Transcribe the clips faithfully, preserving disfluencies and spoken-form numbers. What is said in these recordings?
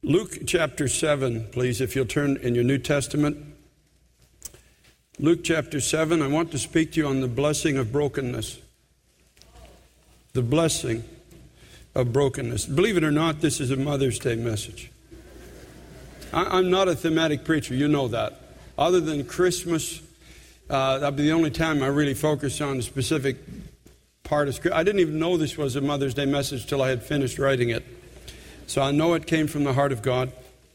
Luke chapter seven, please, if you'll turn in your New Testament. Luke chapter seven, I want to speak to you on the blessing of brokenness. The blessing of brokenness. Believe it or not, this is a Mother's Day message. I, I'm not a thematic preacher, you know that. Other than Christmas, uh, that'll be the only time I really focus on a specific part of Scripture. I didn't even know this was a Mother's Day message till I had finished writing it. So I know it came from the heart of God.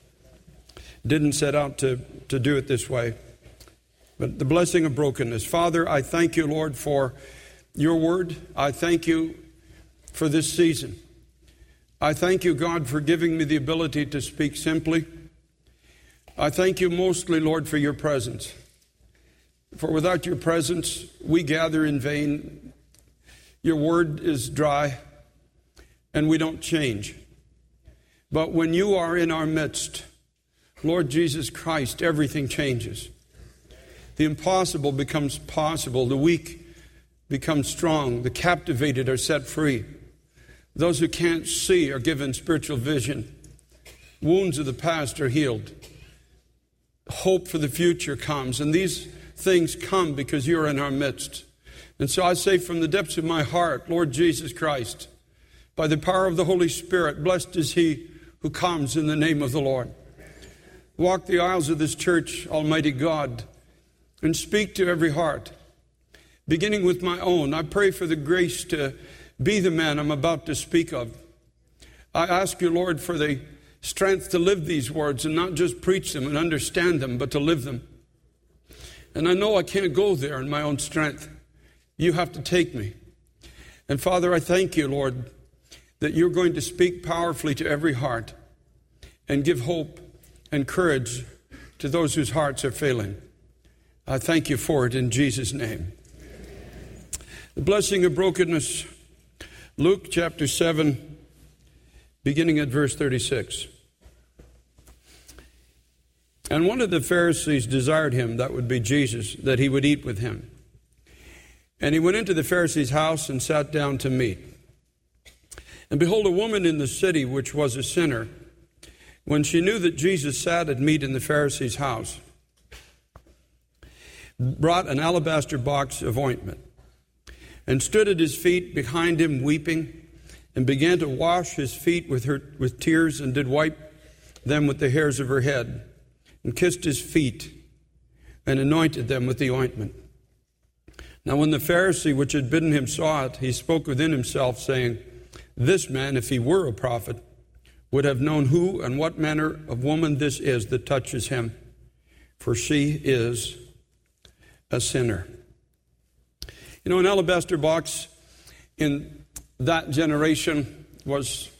Didn't set out to, to do it this way. But the blessing of brokenness. Father, I thank you, Lord, for your word. I thank you for this season. I thank you, God, for giving me the ability to speak simply. I thank you mostly, Lord, for your presence. For without your presence, we gather in vain. Your word is dry, and we don't change. But when you are in our midst, Lord Jesus Christ, everything changes. The impossible becomes possible. The weak become strong. The captivated are set free. Those who can't see are given spiritual vision. Wounds of the past are healed. Hope for the future comes. And these things come because you're in our midst. And so I say from the depths of my heart, Lord Jesus Christ, by the power of the Holy Spirit, blessed is he who comes in the name of the Lord. Walk the aisles of this church, Almighty God, and speak to every heart, beginning with my own. I pray for the grace to be the man I'm about to speak of. I ask you, Lord, for the strength to live these words and not just preach them and understand them, but to live them. And I know I can't go there in my own strength. You have to take me. And Father, I thank you, Lord, that you're going to speak powerfully to every heart and give hope and courage to those whose hearts are failing. I thank you for it in Jesus' name. The blessing of brokenness, Luke chapter seven, beginning at verse thirty-six. And one of the Pharisees desired him, that would be Jesus, that he would eat with him. And he went into the Pharisee's house and sat down to meat. And behold, a woman in the city, which was a sinner, when she knew that Jesus sat at meat in the Pharisee's house, brought an alabaster box of ointment, and stood at his feet behind him weeping, and began to wash his feet with her with tears, and did wipe them with the hairs of her head, and kissed his feet, and anointed them with the ointment. Now when the Pharisee which had bidden him saw it, he spoke within himself, saying, This man, if he were a prophet, would have known who and what manner of woman this is that touches him, for she is a sinner. You know, an alabaster box in that generation was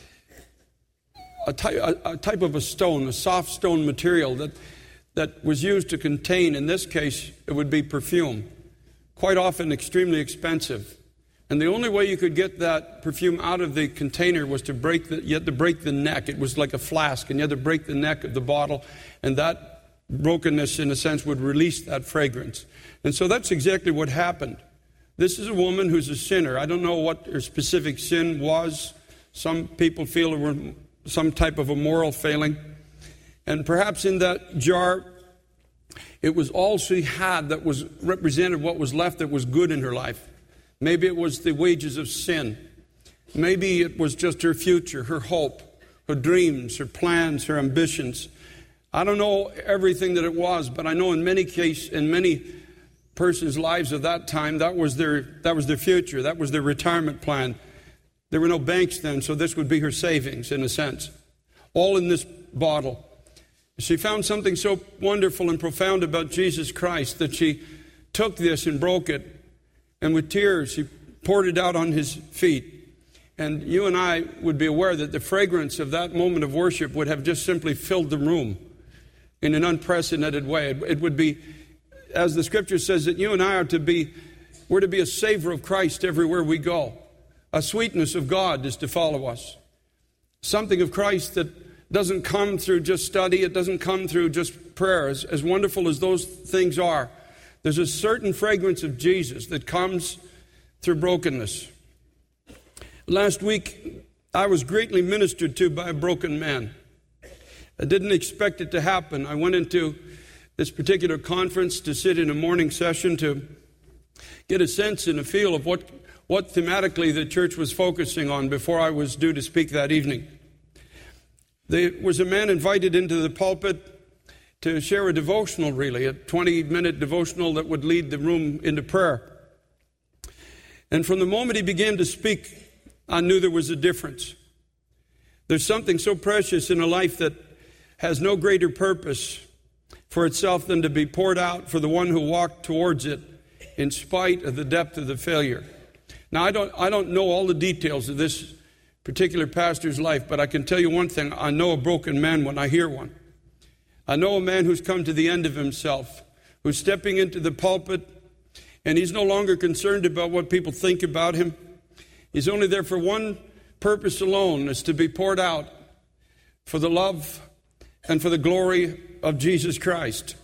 a type, a, a type of a stone, a soft stone material that, that was used to contain, in this case, it would be perfume, quite often extremely expensive. And the only way you could get that perfume out of the container was to break the, you had to break the neck. It was like a flask, and you had to break the neck of the bottle, and that brokenness, in a sense, would release that fragrance. And so that's exactly what happened. This is a woman who's a sinner. I don't know what her specific sin was. Some people feel it was some type of a moral failing. And perhaps in that jar, it was all she had that was represented what was left that was good in her life. Maybe it was the wages of sin. Maybe it was just her future, her hope, her dreams, her plans, her ambitions. I don't know everything that it was, but I know in many cases, in many persons' lives of that time, that was their that was their future. That was their retirement plan. There were no banks then, so this would be her savings in a sense. All in this bottle. She found something so wonderful and profound about Jesus Christ that she took this and broke it. And with tears, he poured it out on his feet. And you and I would be aware that the fragrance of that moment of worship would have just simply filled the room in an unprecedented way. It, it would be, as the scripture says, that you and I are to be, we're to be a savor of Christ everywhere we go. A sweetness of God is to follow us. Something of Christ that doesn't come through just study. It doesn't come through just prayer. As, as wonderful as those things are, there's a certain fragrance of Jesus that comes through brokenness. Last week, I was greatly ministered to by a broken man. I didn't expect it to happen. I went into this particular conference to sit in a morning session to get a sense and a feel of what, what thematically the church was focusing on before I was due to speak that evening. There was a man invited into the pulpit to share a devotional, really, a twenty-minute devotional that would lead the room into prayer. And from the moment he began to speak, I knew there was a difference. There's something so precious in a life that has no greater purpose for itself than to be poured out for the one who walked towards it in spite of the depth of the failure. Now, I don't, I don't know all the details of this particular pastor's life, but I can tell you one thing. I know a broken man when I hear one. I know a man who's come to the end of himself, who's stepping into the pulpit, and he's no longer concerned about what people think about him. He's only there for one purpose alone, is to be poured out for the love and for the glory of Jesus Christ.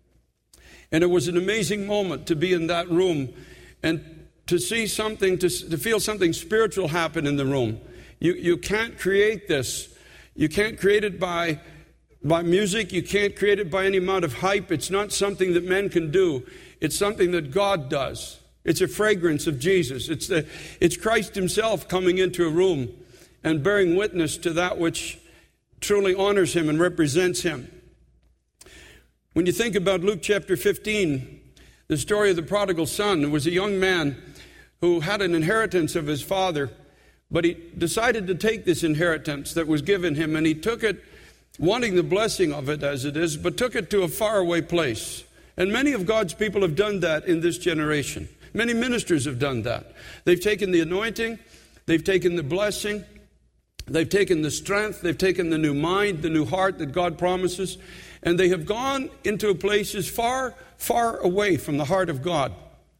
And it was an amazing moment to be in that room and to see something, to, to feel something spiritual happen in the room. You, you can't create this. You can't create it by... By music, you can't create it by any amount of hype. It's not something that men can do. It's something that God does. It's a fragrance of Jesus. It's the, it's Christ himself coming into a room and bearing witness to that which truly honors him and represents him. When you think about Luke chapter fifteen, the story of the prodigal son, there was a young man who had an inheritance of his father, but he decided to take this inheritance that was given him, and he took it wanting the blessing of it as it is, but took it to a faraway place. And many of God's people have done that in this generation. Many ministers have done that. They've taken the anointing, they've taken the blessing, they've taken the strength, they've taken the new mind, the new heart that God promises, and they have gone into places far, far away from the heart of God.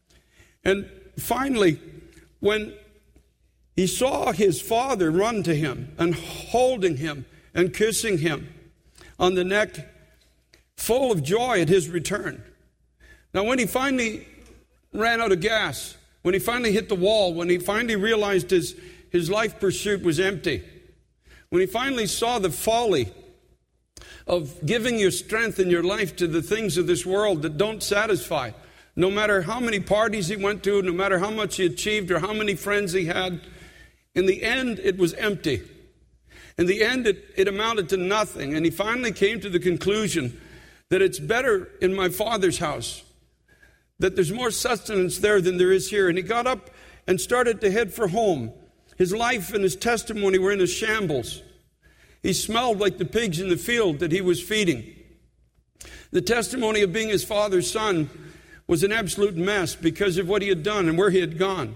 And finally, when he saw his father run to him and holding him and kissing him on the neck, full of joy at his return. Now, when he finally ran out of gas, when he finally hit the wall, when he finally realized his, his life pursuit was empty, when he finally saw the folly of giving your strength and your life to the things of this world that don't satisfy, no matter how many parties he went to, no matter how much he achieved or how many friends he had, in the end, it was empty. In the end, it, it amounted to nothing. And he finally came to the conclusion that it's better in my Father's house, that there's more sustenance there than there is here. And he got up and started to head for home. His life and his testimony were in a shambles. He smelled like the pigs in the field that he was feeding. The testimony of being his father's son was an absolute mess because of what he had done and where he had gone.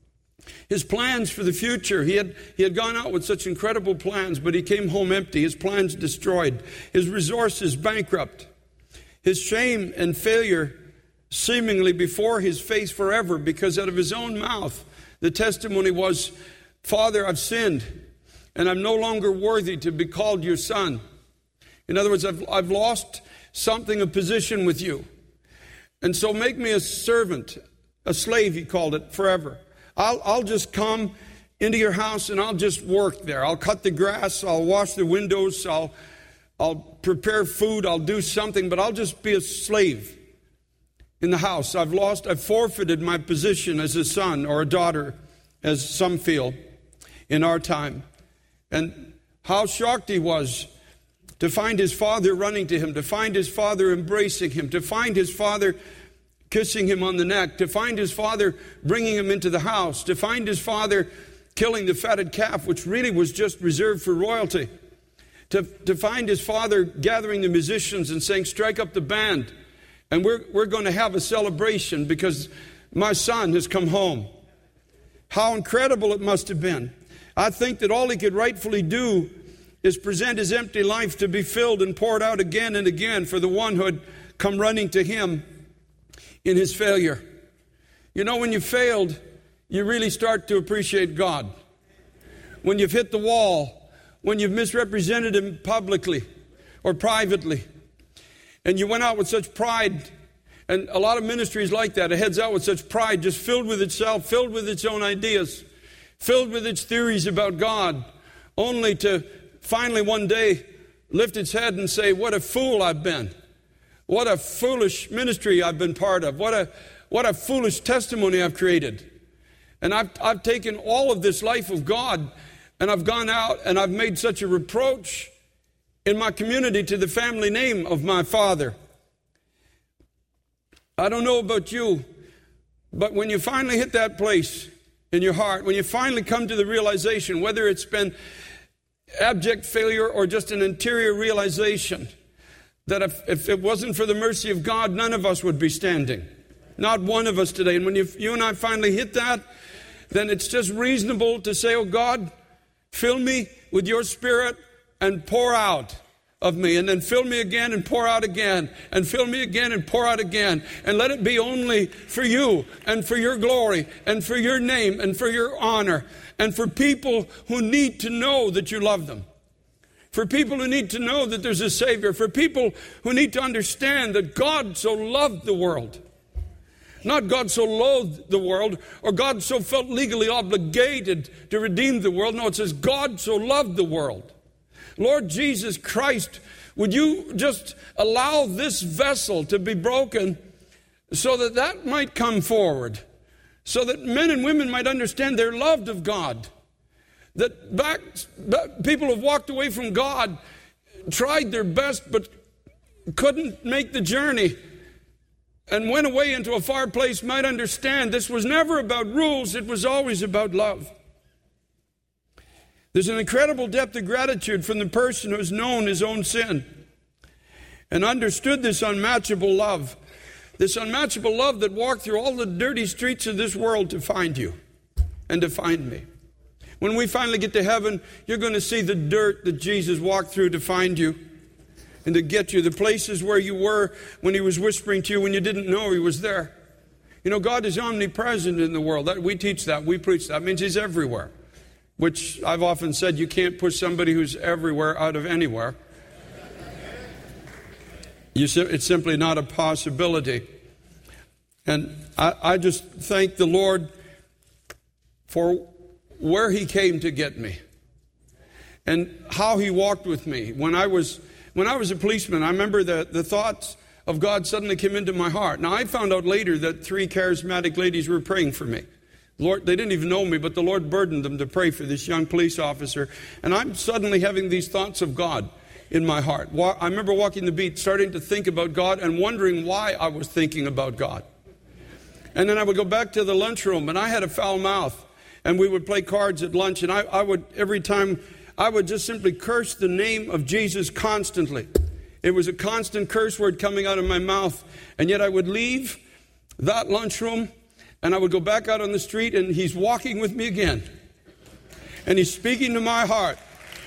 His plans for the future, he had, he had gone out with such incredible plans, but he came home empty, his plans destroyed, his resources bankrupt, his shame and failure seemingly before his face forever, because out of his own mouth, the testimony was, Father, I've sinned, and I'm no longer worthy to be called your son. In other words, I've, I've lost something of position with you. And so make me a servant, a slave, he called it, forever. I'll, I'll just come into your house and I'll just work there. I'll cut the grass, I'll wash the windows, I'll, I'll prepare food, I'll do something, but I'll just be a slave in the house. I've lost, I've forfeited my position as a son or a daughter, as some feel in our time. And how shocked he was to find his father running to him, to find his father embracing him, to find his father kissing him on the neck, to find his father bringing him into the house, to find his father killing the fatted calf, which really was just reserved for royalty, to, to find his father gathering the musicians and saying, strike up the band, and we're, we're going to have a celebration because my son has come home. How incredible it must have been. I think that all he could rightfully do is present his empty life to be filled and poured out again and again for the one who had come running to him in his failure. You know, when you failed, you really start to appreciate God. When you've hit the wall, when you've misrepresented him publicly or privately, and you went out with such pride, and a lot of ministries like that, it heads out with such pride, just filled with itself, filled with its own ideas, filled with its theories about God, only to finally one day lift its head and say, what a fool I've been. What a foolish ministry I've been part of. What a, what a foolish testimony I've created. And I've, I've taken all of this life of God and I've gone out and I've made such a reproach in my community to the family name of my father. I don't know about you, but when you finally hit that place in your heart, when you finally come to the realization, whether it's been abject failure or just an interior realization, that if, if it wasn't for the mercy of God, none of us would be standing. Not one of us today. And when you, you and I finally hit that, then it's just reasonable to say, oh God, fill me with your Spirit and pour out of me. And then fill me again and pour out again. And fill me again and pour out again. And let it be only for you and for your glory and for your name and for your honor. And for people who need to know that you love them. For people who need to know that there's a Savior. For people who need to understand that God so loved the world. Not God so loathed the world, or God so felt legally obligated to redeem the world. No, it says God so loved the world. Lord Jesus Christ, would you just allow this vessel to be broken so that that might come forward. So that men and women might understand they're loved of God. That back, back, people have walked away from God, tried their best, but couldn't make the journey, and went away into a far place might understand this was never about rules, it was always about love. There's an incredible depth of gratitude from the person who has known his own sin and understood this unmatchable love. This unmatchable love that walked through all the dirty streets of this world to find you and to find me. When we finally get to heaven, you're going to see the dirt that Jesus walked through to find you and to get you. The places where you were when he was whispering to you when you didn't know he was there. You know, God is omnipresent in the world. That, we teach that. We preach that. It means he's everywhere. Which I've often said, you can't push somebody who's everywhere out of anywhere. You, it's simply not a possibility. And I, I just thank the Lord for where he came to get me and how he walked with me. When I was when I was a policeman, I remember that the thoughts of God suddenly came into my heart. Now, I found out later that three charismatic ladies were praying for me. Lord, they didn't even know me, but the Lord burdened them to pray for this young police officer. And I'm suddenly having these thoughts of God in my heart. I remember walking the beat, starting to think about God and wondering why I was thinking about God. And then I would go back to the lunchroom, and I had a foul mouth. And we would play cards at lunch, and I, I would, every time, I would just simply curse the name of Jesus constantly. It was a constant curse word coming out of my mouth. And yet I would leave that lunchroom, and I would go back out on the street, and he's walking with me again. And he's speaking to my heart.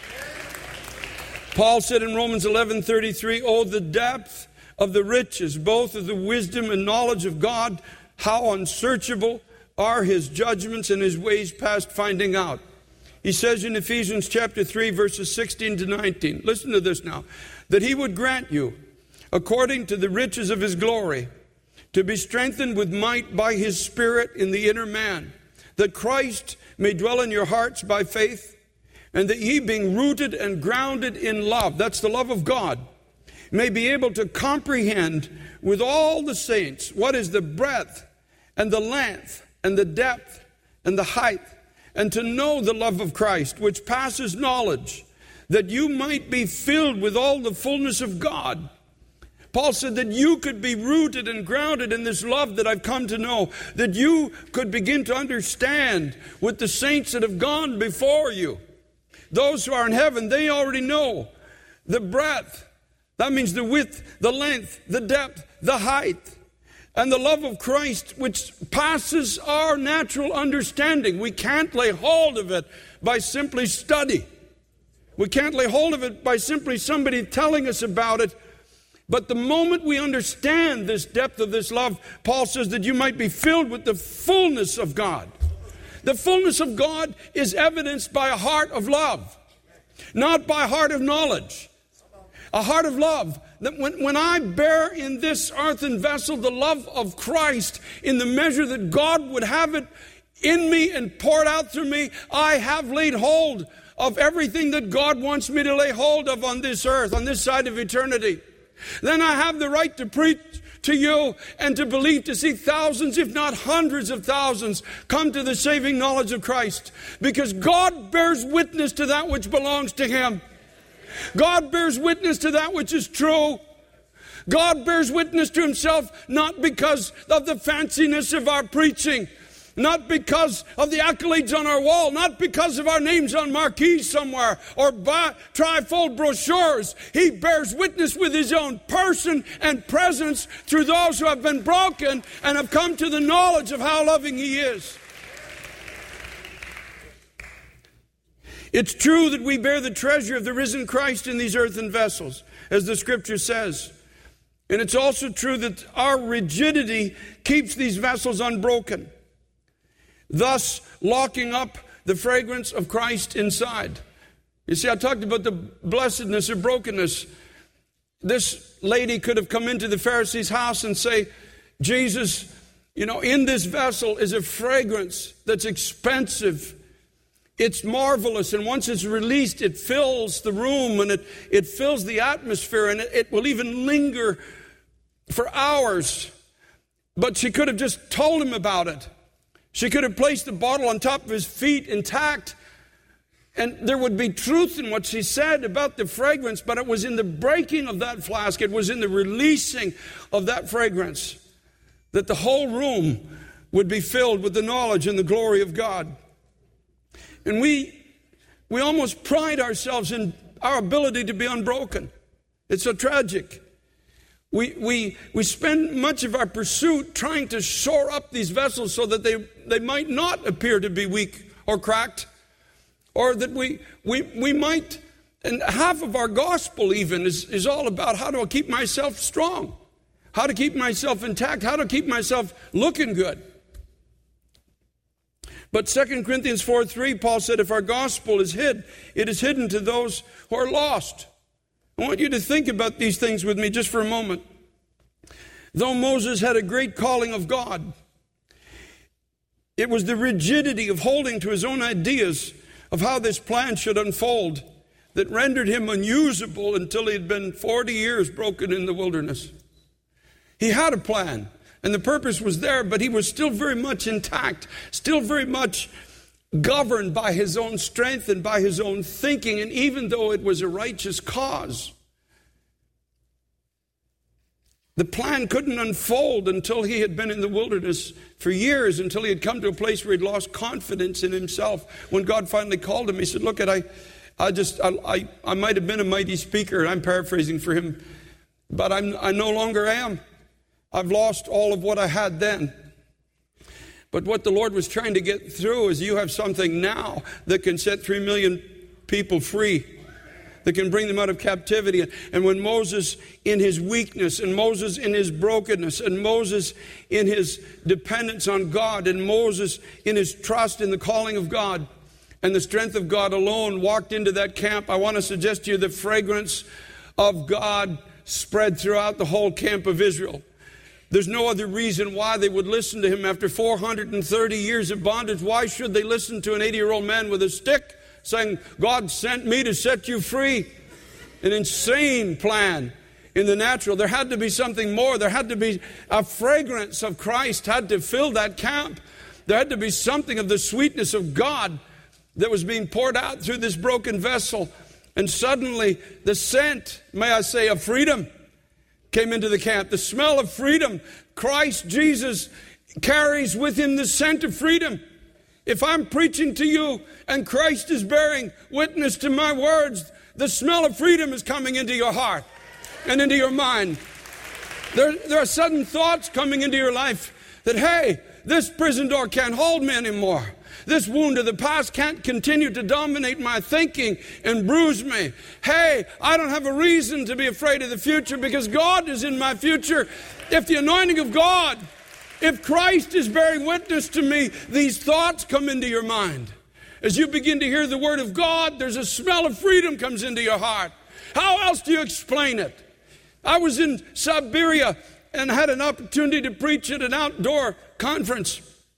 Paul said in Romans eleven thirty-three, oh, the depth of the riches, both of the wisdom and knowledge of God, how unsearchable are his judgments and his ways past finding out. He says in Ephesians chapter three, verses sixteen to nineteen, listen to this now, that he would grant you, according to the riches of his glory, to be strengthened with might by his Spirit in the inner man, that Christ may dwell in your hearts by faith, and that ye, being rooted and grounded in love, that's the love of God, may be able to comprehend with all the saints what is the breadth and the length and the depth and the height, and to know the love of Christ, which passes knowledge, that you might be filled with all the fullness of God. Paul said that you could be rooted and grounded in this love that I've come to know, that you could begin to understand with the saints that have gone before you. Those who are in heaven, they already know the breadth. That means the width, the length, the depth, the height. And the love of Christ, which passes our natural understanding. We can't lay hold of it by simply study. We can't lay hold of it by simply somebody telling us about it. But the moment we understand this depth of this love, Paul says that you might be filled with the fullness of God. The fullness of God is evidenced by a heart of love, not by a heart of knowledge. A heart of love. That when, when I bear in this earthen vessel the love of Christ in the measure that God would have it in me and poured out through me, I have laid hold of everything that God wants me to lay hold of on this earth, on this side of eternity, then I have the right to preach to you and to believe to see thousands, if not hundreds of thousands, come to the saving knowledge of Christ. Because God bears witness to that which belongs to Him. God bears witness to that which is true. God bears witness to Himself not because of the fanciness of our preaching, not because of the accolades on our wall, not because of our names on marquees somewhere or bi- trifold brochures. He bears witness with His own person and presence through those who have been broken and have come to the knowledge of how loving He is. It's true that we bear the treasure of the risen Christ in these earthen vessels, as the Scripture says. And it's also true that our rigidity keeps these vessels unbroken, thus locking up the fragrance of Christ inside. You see, I talked about the blessedness of brokenness. This lady could have come into the Pharisee's house and say, Jesus, you know, in this vessel is a fragrance that's expensive. It's marvelous, and once it's released, it fills the room and it, it fills the atmosphere, and it, it will even linger for hours. But she could have just told him about it. She could have placed the bottle on top of his feet intact, and there would be truth in what she said about the fragrance, but it was in the breaking of that flask, it was in the releasing of that fragrance, that the whole room would be filled with the knowledge and the glory of God. And we, we almost pride ourselves in our ability to be unbroken. It's so tragic. We, we, we spend much of our pursuit trying to shore up these vessels so that they, they might not appear to be weak or cracked, or that we, we, we might, and half of our gospel even is, is all about how do I keep myself strong, how to keep myself intact, how to keep myself looking good. But Second Corinthians four three, Paul said, if our gospel is hid, it is hidden to those who are lost. I want you to think about these things with me just for a moment. Though Moses had a great calling of God, it was the rigidity of holding to his own ideas of how this plan should unfold that rendered him unusable until he had been forty years broken in the wilderness. He had a plan, and the purpose was there, but he was still very much intact, still very much governed by his own strength and by his own thinking. And even though it was a righteous cause, the plan couldn't unfold until he had been in the wilderness for years, until he had come to a place where he'd lost confidence in himself. When God finally called him, he said, look, I, I just, I, I, I might have been a mighty speaker, and I'm paraphrasing for him, but I'm, I no longer am. I've lost all of what I had then. But what the Lord was trying to get through is you have something now that can set three million people free, that can bring them out of captivity. And when Moses in his weakness, and Moses in his brokenness, and Moses in his dependence on God, and Moses in his trust in the calling of God and the strength of God alone walked into that camp, I want to suggest to you the fragrance of God spread throughout the whole camp of Israel. There's no other reason why they would listen to him after four hundred thirty years of bondage. Why should they listen to an eighty-year-old man with a stick saying, God sent me to set you free? An insane plan in the natural. There had to be something more. There had to be a fragrance of Christ had to fill that camp. There had to be something of the sweetness of God that was being poured out through this broken vessel. And suddenly the scent, may I say, of freedom came into the camp. The smell of freedom. Christ Jesus carries with him the scent of freedom. If I'm preaching to you and Christ is bearing witness to my words, the smell of freedom is coming into your heart and into your mind. There, there are sudden thoughts coming into your life that, hey, this prison door can't hold me anymore. This wound of the past can't continue to dominate my thinking and bruise me. Hey, I don't have a reason to be afraid of the future because God is in my future. If the anointing of God, if Christ is bearing witness to me, these thoughts come into your mind. As you begin to hear the word of God, there's a smell of freedom comes into your heart. How else do you explain it? I was in Siberia and had an opportunity to preach at an outdoor conference.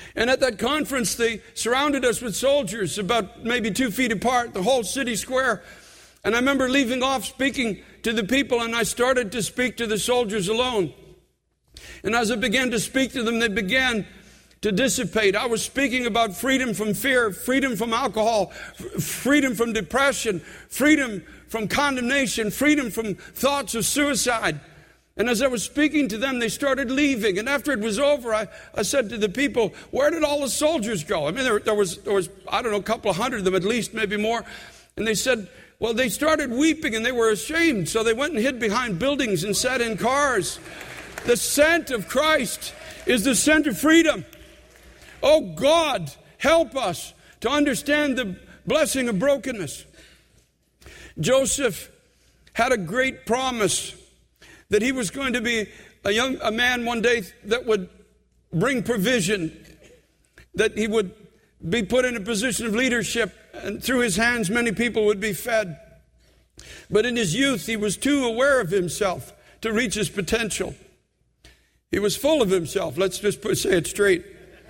And at that conference, they surrounded us with soldiers about maybe two feet apart, the whole city square. And I remember leaving off speaking to the people, and I started to speak to the soldiers alone. And as I began to speak to them, they began to dissipate. I was speaking about freedom from fear, freedom from alcohol, f- freedom from depression, freedom from condemnation, freedom from thoughts of suicide. And as I was speaking to them, they started leaving. And after it was over, I, I said to the people, where did all the soldiers go? I mean, there, there was, there was, I don't know, a couple of hundred of them at least, maybe more. And they said, well, they started weeping and they were ashamed. So they went and hid behind buildings and sat in cars. The scent of Christ is the scent of freedom. Oh, God, help us to understand the blessing of brokenness. Joseph had a great promise that he was going to be a young a man one day that would bring provision, that he would be put in a position of leadership, and through his hands many people would be fed. But in his youth, he was too aware of himself to reach his potential. He was full of himself. Let's just put, say it straight.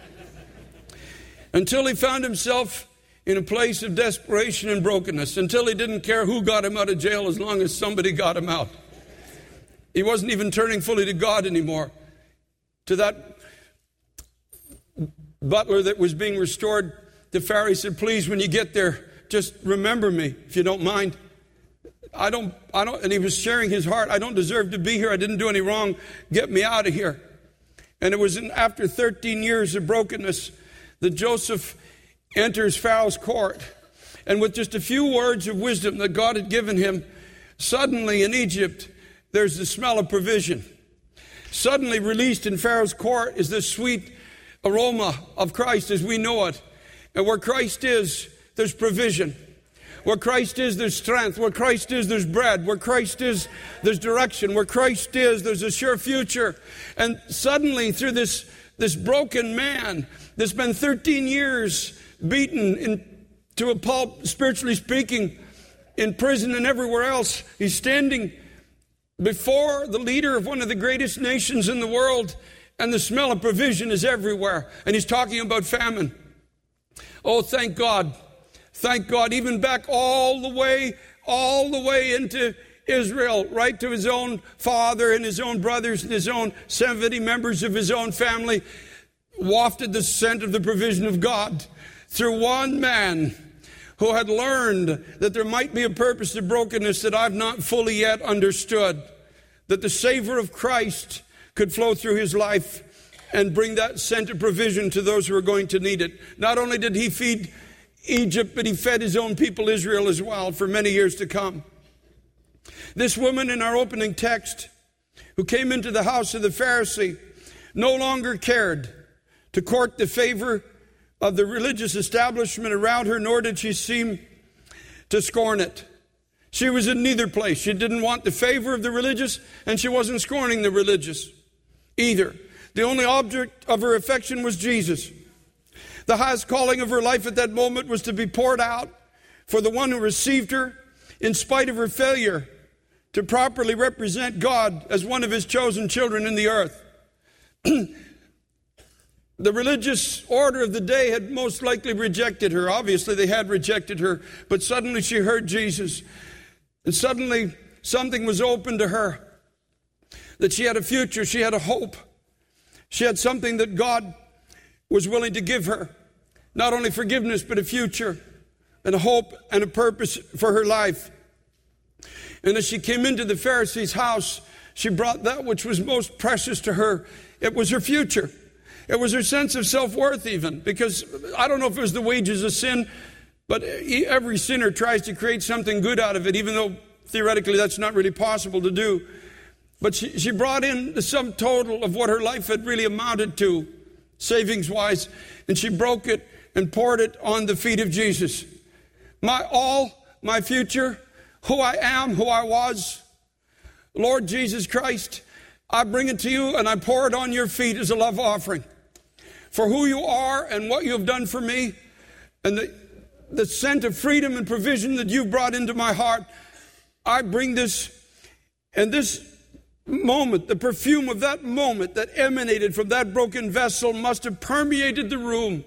Until he found himself in a place of desperation and brokenness, until he didn't care who got him out of jail as long as somebody got him out. He wasn't even turning fully to God anymore. To that butler that was being restored, the Pharisee said, please, when you get there, just remember me, if you don't mind. I don't, I don't, and he was sharing his heart. I don't deserve to be here. I didn't do any wrong. Get me out of here. And it was in, after thirteen years of brokenness that Joseph enters Pharaoh's court. And with just a few words of wisdom that God had given him, suddenly in Egypt, there's the smell of provision. Suddenly released in Pharaoh's court is the sweet aroma of Christ as we know it. And where Christ is, there's provision. Where Christ is, there's strength. Where Christ is, there's bread. Where Christ is, there's direction. Where Christ is, there's a sure future. And suddenly, through this, this broken man that's been thirteen years beaten in, to a pulp, spiritually speaking, in prison and everywhere else, he's standing before the leader of one of the greatest nations in the world, and the smell of provision is everywhere. And he's talking about famine. Oh, thank God. Thank God. Even back all the way, all the way into Israel, right to his own father and his own brothers and his own seventy members of his own family, wafted the scent of the provision of God through one man who had learned that there might be a purpose to brokenness that I've not fully yet understood, that the savor of Christ could flow through his life and bring that scent of provision to those who are going to need it. Not only did he feed Egypt, but he fed his own people Israel as well for many years to come. This woman in our opening text, who came into the house of the Pharisee, no longer cared to court the favor of the religious establishment around her, nor did she seem to scorn it. She was in neither place. She didn't want the favor of the religious, and she wasn't scorning the religious either. The only object of her affection was Jesus. The highest calling of her life at that moment was to be poured out for the one who received her in spite of her failure to properly represent God as one of his chosen children in the earth. The religious order of the day had most likely rejected her. Obviously, they had rejected her, but suddenly she heard Jesus. And suddenly something was open to her, that she had a future, she had a hope. She had something that God was willing to give her. Not only forgiveness, but a future and a hope and a purpose for her life. And as she came into the Pharisee's house, she brought that which was most precious to her. It was her future. It was her sense of self-worth even, because I don't know if it was the wages of sin, but every sinner tries to create something good out of it, even though theoretically that's not really possible to do. But she, she brought in the sum total of what her life had really amounted to, savings-wise, and she broke it and poured it on the feet of Jesus. My all, my future, who I am, who I was, Lord Jesus Christ, I bring it to you and I pour it on your feet as a love offering. For who you are and what you have done for me, and the, the scent of freedom and provision that you've brought into my heart, I bring this, and this moment, the perfume of that moment that emanated from that broken vessel must have permeated the room.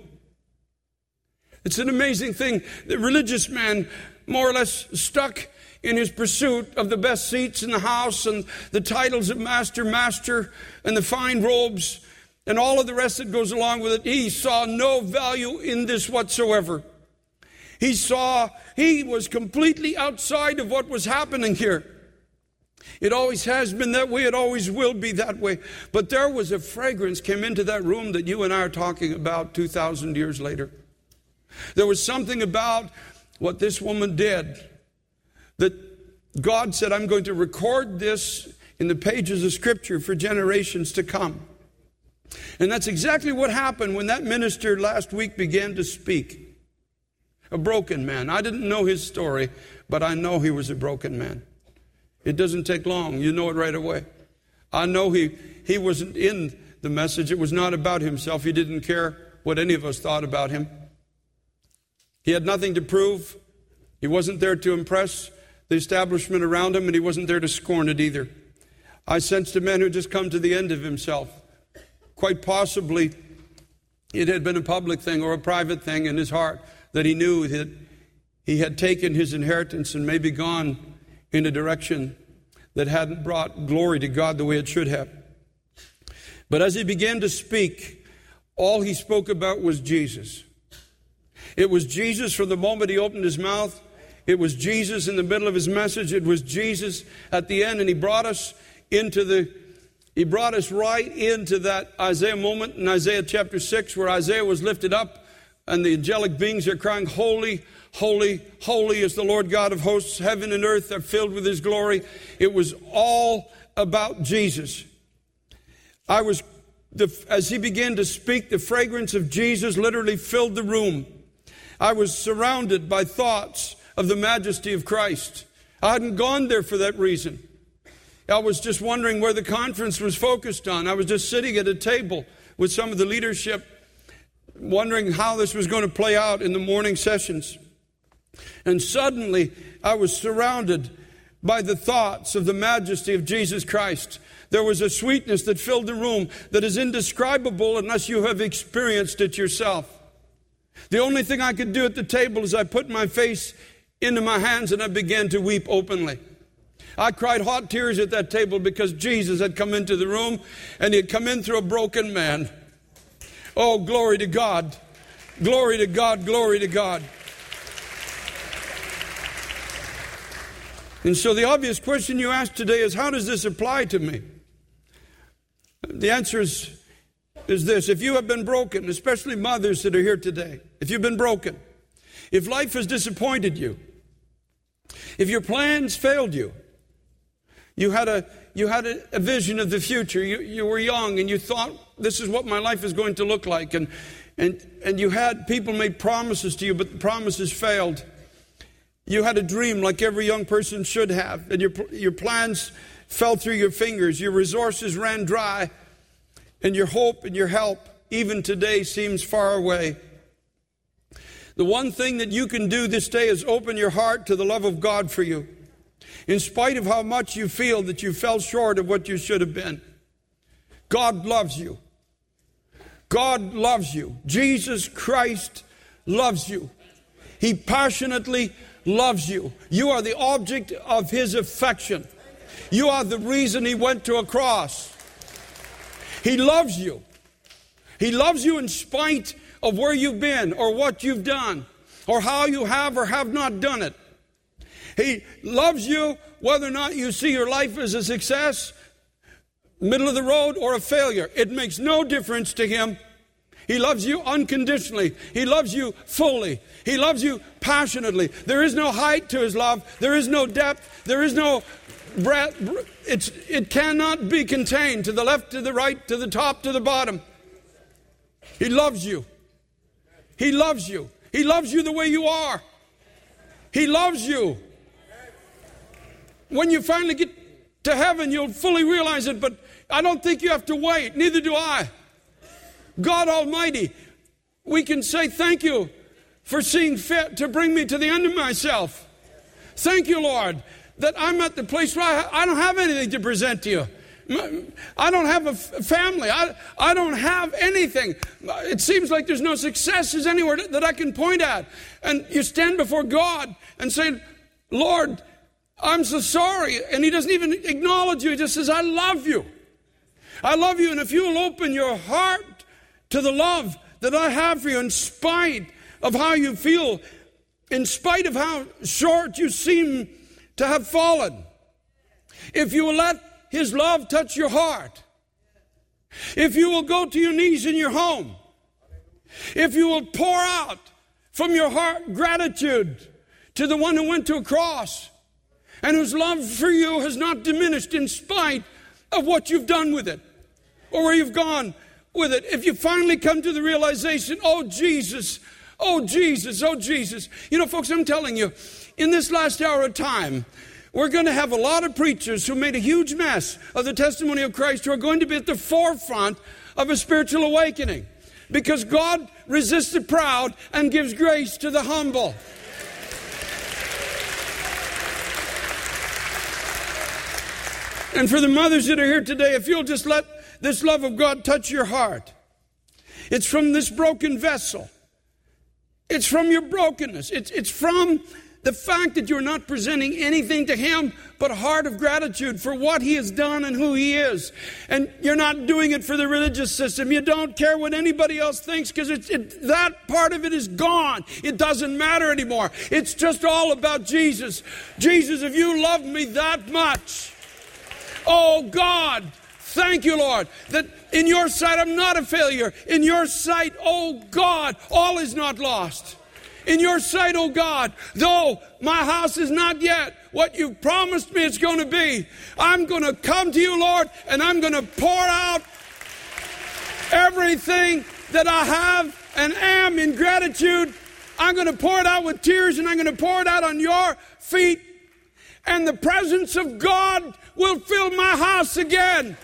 It's an amazing thing. The religious man, more or less stuck in his pursuit of the best seats in the house and the titles of master, master, and the fine robes, and all of the rest that goes along with it, he saw no value in this whatsoever. He saw, he was completely outside of what was happening here. It always has been that way. It always will be that way. But there was a fragrance came into that room that you and I are talking about two thousand years later. There was something about what this woman did that God said, I'm going to record this in the pages of Scripture for generations to come. And that's exactly what happened when that minister last week began to speak. A broken man. I didn't know his story, but I know he was a broken man. It doesn't take long. You know it right away. I know he, he wasn't in the message. It was not about himself. He didn't care what any of us thought about him. He had nothing to prove. He wasn't there to impress the establishment around him, and he wasn't there to scorn it either. I sensed a man who had just come to the end of himself. Quite possibly, it had been a public thing or a private thing in his heart that he knew that he had taken his inheritance and maybe gone in a direction that hadn't brought glory to God the way it should have. But as he began to speak, all he spoke about was Jesus. It was Jesus from the moment he opened his mouth. It was Jesus in the middle of his message. It was Jesus at the end. And he brought us into the, he brought us right into that Isaiah moment in Isaiah chapter six, where Isaiah was lifted up and the angelic beings are crying, holy, holy, holy is the Lord God of hosts. Heaven and earth are filled with his glory. It was all about Jesus. I was, the, as he began to speak, the fragrance of Jesus literally filled the room. I was surrounded by thoughts of the majesty of Christ. I hadn't gone there for that reason. I was just wondering where the conference was focused on. I was just sitting at a table with some of the leadership, wondering how this was going to play out in the morning sessions. And suddenly, I was surrounded by the thoughts of the majesty of Jesus Christ. There was a sweetness that filled the room that is indescribable unless you have experienced it yourself. The only thing I could do at the table is I put my face into my hands and I began to weep openly. I cried hot tears at that table because Jesus had come into the room and he had come in through a broken man. Oh, glory to God. Glory to God. Glory to God. And so the obvious question you ask today is, how does this apply to me? The answer is, is this. If you have been broken, especially mothers that are here today, if you've been broken, if life has disappointed you, if your plans failed you, you had a you had a, a vision of the future, you, you were young and you thought, this is what my life is going to look like, and and and you had people made promises to you, but the promises failed. You had a dream like every young person should have, and your your plans fell through your fingers, your resources ran dry, and your hope and your help even today seems far away. The one thing that you can do this day is open your heart to the love of God for you, in spite of how much you feel that you fell short of what you should have been. God loves you. God loves you. Jesus Christ loves you. He passionately loves you. You are the object of his affection. You are the reason he went to a cross. He loves you. He loves you in spite of where you've been or what you've done or how you have or have not done it. He loves you whether or not you see your life as a success, middle of the road, or a failure. It makes no difference to him. He loves you unconditionally. He loves you fully. He loves you passionately. There is no height to his love. There is no depth. There is no breadth. It's, it cannot be contained to the left, to the right, to the top, to the bottom. He loves you. He loves you. He loves you the way you are. He loves you. When you finally get to heaven, you'll fully realize it, but I don't think you have to wait. Neither do I. God Almighty, we can say thank you for seeing fit to bring me to the end of myself. Thank you, Lord, that I'm at the place where I, I don't have anything to present to you. I don't have a family. I, I don't have anything. It seems like there's no successes anywhere that I can point at. And you stand before God and say, Lord, I'm so sorry. And he doesn't even acknowledge you. He just says, I love you. I love you. And if you'll open your heart to the love that I have for you, in spite of how you feel, in spite of how short you seem to have fallen, if you will let His love touch your heart, if you will go to your knees in your home, if you will pour out from your heart gratitude to the one who went to a cross and whose love for you has not diminished in spite of what you've done with it or where you've gone with it. If you finally come to the realization, oh Jesus, oh Jesus, oh Jesus. You know, folks, I'm telling you, in this last hour of time, we're going to have a lot of preachers who made a huge mess of the testimony of Christ who are going to be at the forefront of a spiritual awakening. Because God resists the proud and gives grace to the humble. And for the mothers that are here today, if you'll just let this love of God touch your heart. It's from this broken vessel. It's from your brokenness. It's, it's from the fact that you're not presenting anything to Him but a heart of gratitude for what He has done and who He is. And you're not doing it for the religious system. You don't care what anybody else thinks because it's, it, that part of it is gone. It doesn't matter anymore. It's just all about Jesus. Jesus, if you love me that much, oh God, thank you, Lord, that in your sight I'm not a failure. In your sight, oh God, all is not lost. In your sight, oh God, though my house is not yet what you've promised me it's going to be, I'm going to come to you, Lord, and I'm going to pour out everything that I have and am in gratitude. I'm going to pour it out with tears, and I'm going to pour it out on your feet, and the presence of God will fill my house again.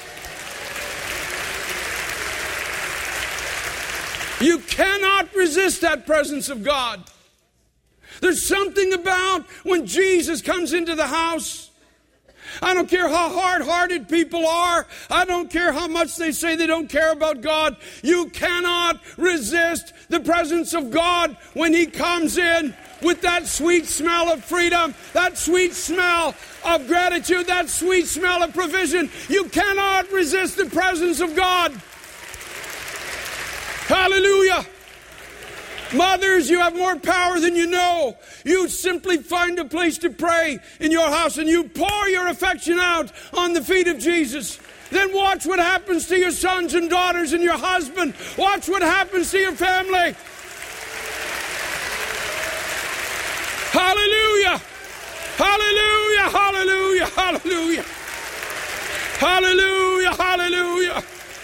You cannot resist that presence of God. There's something about when Jesus comes into the house. I don't care how hard-hearted people are. I don't care how much they say they don't care about God. You cannot resist the presence of God when He comes in with that sweet smell of freedom, that sweet smell of gratitude, that sweet smell of provision. You cannot resist the presence of God. Hallelujah. Mothers, you have more power than you know. You simply find a place to pray in your house and you pour your affection out on the feet of Jesus. Then watch what happens to your sons and daughters and your husband. Watch what happens to your family. Hallelujah. Hallelujah. Hallelujah. Hallelujah. Hallelujah. Hallelujah.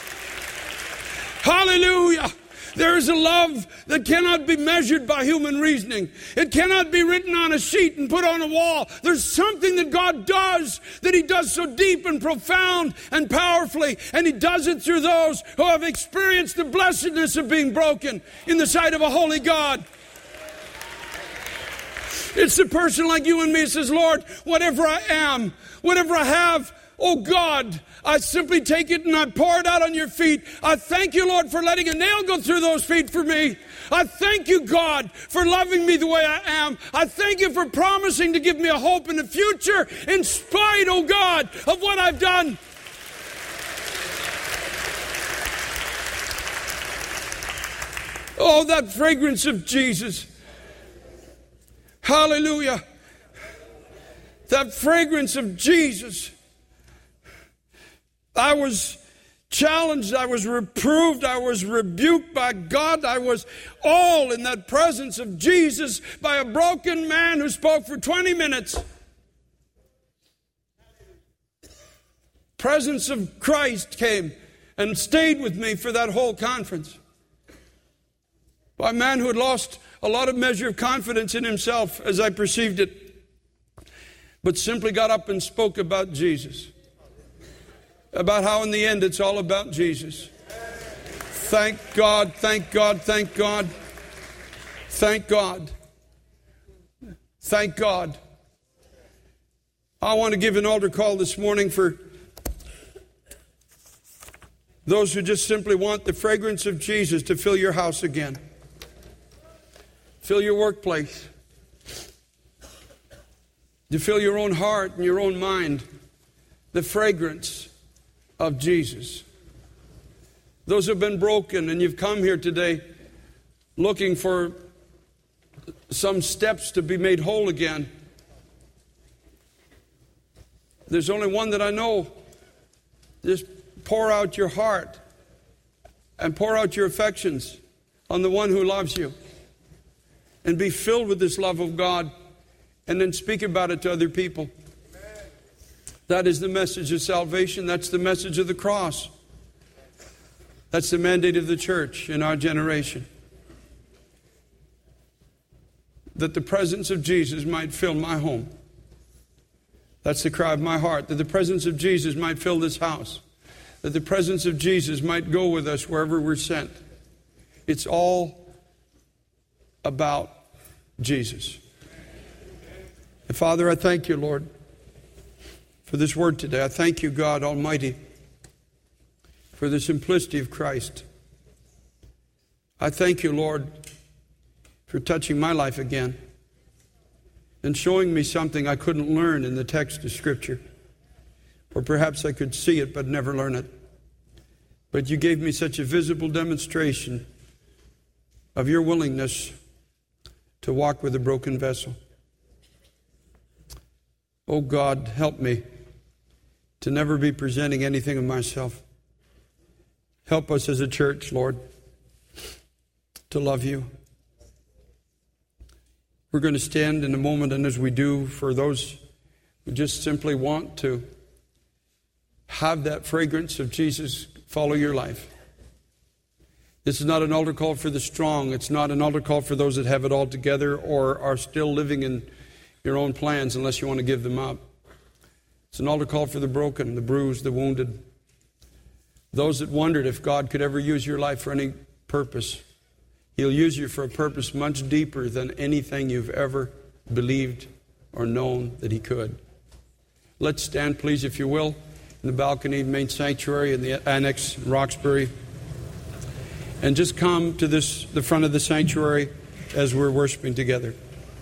Hallelujah. There is a love that cannot be measured by human reasoning. It cannot be written on a sheet and put on a wall. There's something that God does, that He does so deep and profound and powerfully. And He does it through those who have experienced the blessedness of being broken in the sight of a holy God. It's the person like you and me who says, Lord, whatever I am, whatever I have, oh God, I simply take it and I pour it out on your feet. I thank you, Lord, for letting a nail go through those feet for me. I thank you, God, for loving me the way I am. I thank you for promising to give me a hope in the future in spite, oh God, of what I've done. Oh, that fragrance of Jesus. Hallelujah. That fragrance of Jesus. I was challenged, I was reproved, I was rebuked by God. I was all in that presence of Jesus by a broken man who spoke for twenty minutes. Presence of Christ came and stayed with me for that whole conference. By a man who had lost a lot of measure of confidence in himself as I perceived it, but simply got up and spoke about Jesus. About how in the end it's all about Jesus. Thank God, thank God, thank God. Thank God. Thank God. I want to give an altar call this morning for Those who just simply want the fragrance of Jesus to fill your house again. Fill your workplace. To fill your own heart and your own mind. The fragrance of Jesus. Those who have been broken and you've come here today looking for some steps to be made whole again. There's only one that I know. Just pour out your heart and pour out your affections on the one who loves you. And be filled with this love of God and then speak about it to other people. That is the message of salvation. That's the message of the cross. That's the mandate of the church in our generation. That the presence of Jesus might fill my home. That's the cry of my heart. That the presence of Jesus might fill this house. That the presence of Jesus might go with us wherever we're sent. It's all about Jesus. And Father, I thank you, Lord, for this word today. I thank you, God Almighty, for the simplicity of Christ. I thank you, Lord, for touching my life again and showing me something I couldn't learn in the text of Scripture. Or perhaps I could see it but never learn it. But you gave me such a visible demonstration of your willingness to walk with a broken vessel. Oh God, help me to never be presenting anything of myself. Help us as a church, Lord, to love you. We're going to stand in a moment, and as we do, for those who just simply want to have that fragrance of Jesus follow your life. This is not an altar call for the strong. It's not an altar call for those that have it all together or are still living in your own plans unless you want to give them up. It's an altar call for the broken, the bruised, the wounded. Those that wondered if God could ever use your life for any purpose. He'll use you for a purpose much deeper than anything you've ever believed or known that He could. Let's stand, please, if you will, in the balcony, main sanctuary, in the annex, in Roxbury. And just come to this, the front of the sanctuary as we're worshiping together.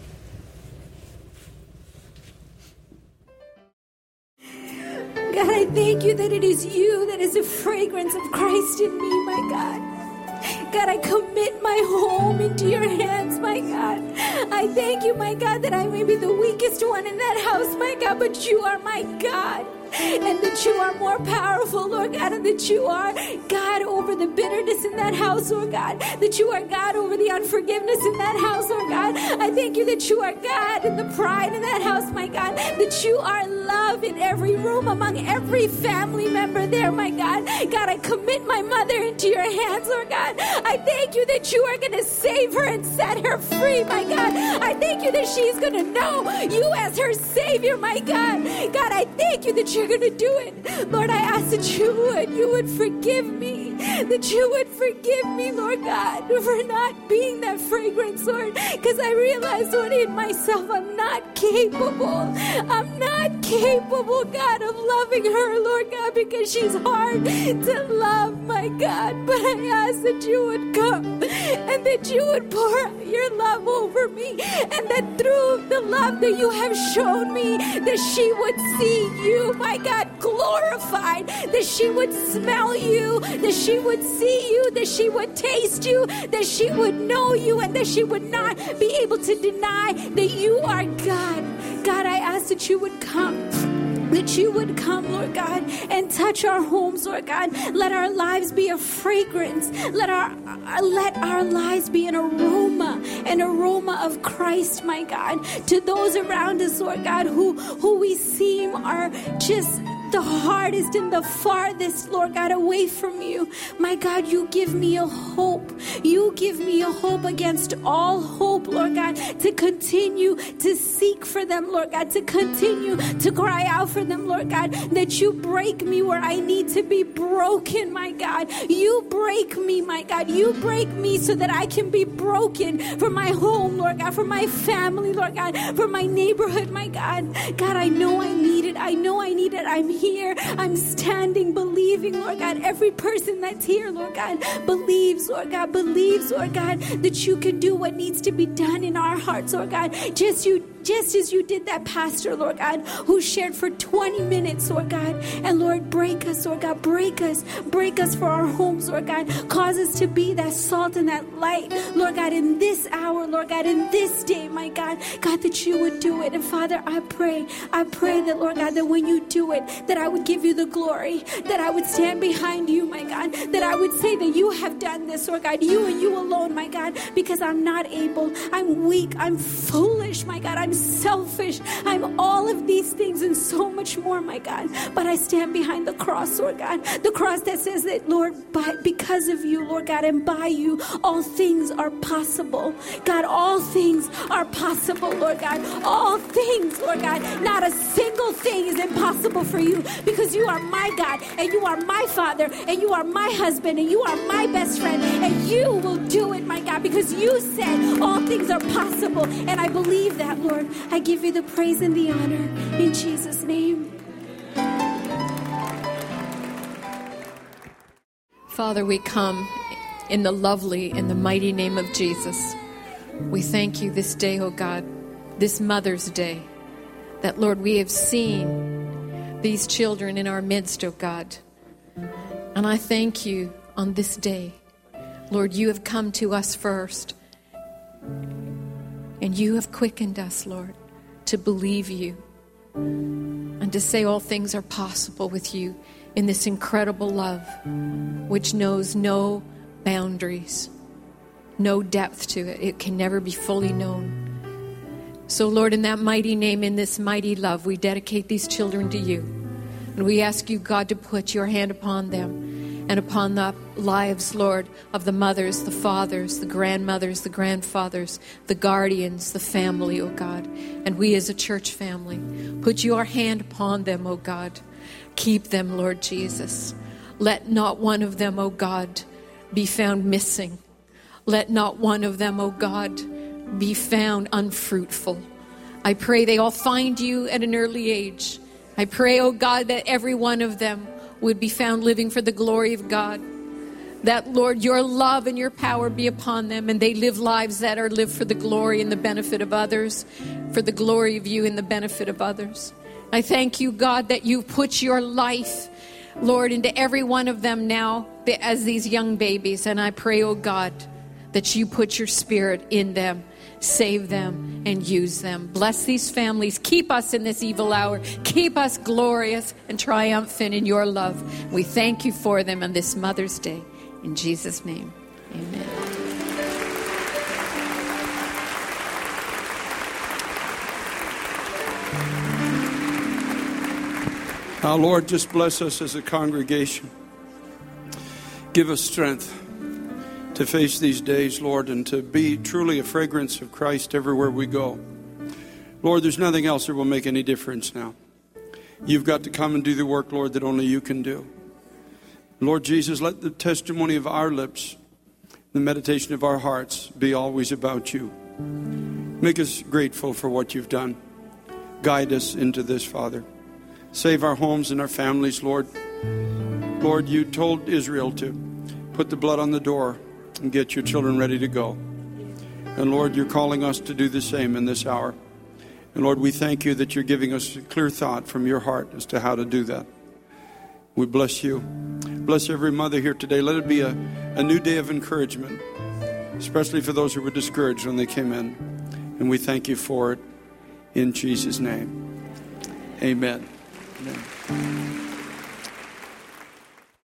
God, I thank you that it is you that is the fragrance of Christ in me, my God. God, I commit my home into your hands, my God. I thank you, my God, that I may be the weakest one in that house, my God, but you are my God. And that you are more powerful, Lord God, and that you are God over the bitterness in that house, Lord God. That you are God over the unforgiveness in that house, Lord God. I thank you that you are God in the pride in that house, my God. That you are love in every room, among every family member there, my God. God, I commit my mother into your hands, Lord God. I thank you that you are going to save her and set her free, my God. I thank you that she's going to know you as her Savior, my God. God, I thank you that you you're going to do it. Lord, I ask that you would, you would forgive me, that you would forgive me, Lord God, for not being that fragrance, Lord, because I realize, Lord, in myself, I'm not capable. I'm not capable, God, of loving her, Lord God, because she's hard to love, my God. But I ask that you would come and that you would pour your love over me, and that through the love that you have shown me, that she would see you, my God, glorified, that she would smell you, that she would see you, that she would taste you, that she would know you, and that she would not be able to deny that you are God. God, I ask that you would come. That you would come, Lord God, and touch our homes, Lord God. Let our lives be a fragrance. Let our uh, let our lives be an aroma, an aroma of Christ, my God, to those around us, Lord God, who, who we seem are just the hardest and the farthest, Lord God, away from you. My God, you give me a hope. You give me a hope against all hope, Lord God, to continue to seek for them, Lord God, to continue to cry out for them, Lord God, that you break me where I need to be broken, my God. You break me, my God. You break me so that I can be broken for my home, Lord God, for my family, Lord God, for my neighborhood, my God. God, I know I need it. I know I need it. that I'm here. I'm standing, believing, Lord God. Every person that's here, Lord God, believes, Lord God, believes, Lord God, that you can do what needs to be done in our hearts, Lord God. Just you, just as you did that pastor, Lord God, who shared for twenty minutes, Lord God. And Lord, break us, Lord God, break us, break us for our homes, Lord God. Cause us to be that salt and that light, Lord God, in this hour, Lord God, in this day, my God, God, that you would do it. And Father, I pray, I pray that, Lord God, that when you do it, that I would give you the glory, that I would stand behind you, my God, that I would say that you have done this, Lord God, you and you alone, my God, because I'm not able, I'm weak, I'm foolish, my God, I'm selfish, I'm all of these things and so much more, my God, but I stand behind the cross, Lord God, the cross that says that, Lord, by, because of you, Lord God, and by you, all things are possible. God, all things are possible, Lord God, all things, Lord God, not a single thing is impossible for you, because you are my God, and you are my Father, and you are my husband, and you are my best friend, and you will do it, my God, because you said all things are possible, and I believe that, Lord. I give you the praise and the honor in Jesus' name. Father, we come in the lovely and the mighty name of Jesus. We thank you this day, oh God, this Mother's Day, that, Lord, we have seen these children in our midst, oh God. And I thank you on this day. Lord, you have come to us first. And you have quickened us, Lord, to believe you and to say all things are possible with you in this incredible love, which knows no boundaries, no depth to it. It can never be fully known. So, Lord, in that mighty name, in this mighty love, we dedicate these children to you. And we ask you, God, to put your hand upon them and upon the lives, Lord, of the mothers, the fathers, the grandmothers, the grandfathers, the guardians, the family, oh God. And we as a church family, put your hand upon them, oh God. Keep them, Lord Jesus. Let not one of them, oh God, be found missing. Let not one of them, oh God, be found unfruitful. I pray they all find you at an early age. I pray, oh God, that every one of them would be found living for the glory of God. That, Lord, your love and your power be upon them, and they live lives that are lived for the glory and the benefit of others, for the glory of you and the benefit of others. I thank you, God, that you've put your life, Lord, into every one of them now as these young babies. And I pray, oh God, that you put your spirit in them, save them, and use them. Bless these families. Keep us in this evil hour. Keep us glorious and triumphant in your love. We thank you for them on this Mother's Day. In Jesus' name, amen. Now, Lord, just bless us as a congregation. Give us strength to face these days, Lord, and to be truly a fragrance of Christ everywhere we go. Lord, there's nothing else that will make any difference now. You've got to come and do the work, Lord, that only you can do. Lord Jesus, let the testimony of our lips, the meditation of our hearts be always about you. Make us grateful for what you've done. Guide us into this, Father. Save our homes and our families, Lord. Lord, you told Israel to put the blood on the door and get your children ready to go. And Lord, you're calling us to do the same in this hour. And Lord, we thank you that you're giving us a clear thought from your heart as to how to do that. We bless you. Bless every mother here today. Let it be a, a new day of encouragement, especially for those who were discouraged when they came in. And we thank you for it in Jesus' name. Amen. Amen.